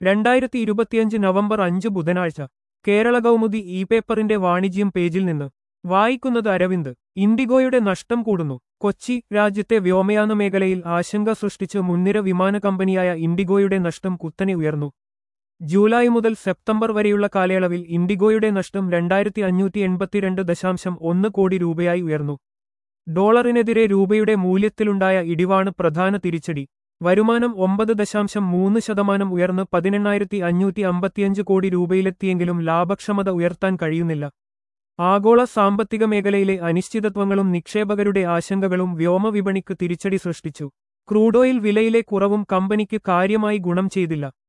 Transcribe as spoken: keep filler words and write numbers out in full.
രണ്ടായിരത്തി ഇരുപത്തിയഞ്ച് നവംബർ അഞ്ച് ബുധനാഴ്ച കേരള കൗമുദി ഇ പേപ്പറിന്റെ വാണിജ്യം പേജിൽ നിന്ന് വായിക്കുന്നത് അരവിന്ദ്. ഇൻഡിഗോയുടെ നഷ്ടം കൂടുന്നു. കൊച്ചി. രാജ്യത്തെ വ്യോമയാന മേഖലയിൽ ആശങ്ക സൃഷ്ടിച്ച് മുൻനിര വിമാന കമ്പനിയായ ഇൻഡിഗോയുടെ നഷ്ടം കുത്തനെ ഉയർന്നു. ജൂലൈ മുതൽ സെപ്റ്റംബർ വരെയുള്ള കാലയളവിൽ ഇൻഡിഗോയുടെ നഷ്ടം രണ്ടായിരത്തി അഞ്ഞൂറ്റി എൺപത്തിരണ്ട് ദശാംശം ഒന്ന് കോടി രൂപയായി ഉയർന്നു. ഡോളറിനെതിരെ രൂപയുടെ മൂല്യത്തിലുണ്ടായ ഇടിവാണ് പ്രധാന തിരിച്ചടി. വരുമാനം ഒമ്പത് ദശാംശം മൂന്ന് ശതമാനം ഉയർന്ന് പതിനെണ്ണായിരത്തി അഞ്ഞൂറ്റി അമ്പത്തിയഞ്ച് കോടി രൂപയിലെത്തിയെങ്കിലും ലാഭക്ഷമത ഉയർത്താൻ കഴിയുന്നില്ല. ആഗോള സാമ്പത്തിക മേഖലയിലെ അനിശ്ചിതത്വങ്ങളും നിക്ഷേപകരുടെ ആശങ്കകളും വ്യോമവിപണിക്ക് തിരിച്ചടി സൃഷ്ടിച്ചു. ക്രൂഡ് ഓയിൽ വിലയിലെ കുറവും കമ്പനിക്ക് കാര്യമായി ഗുണം ചെയ്തില്ല.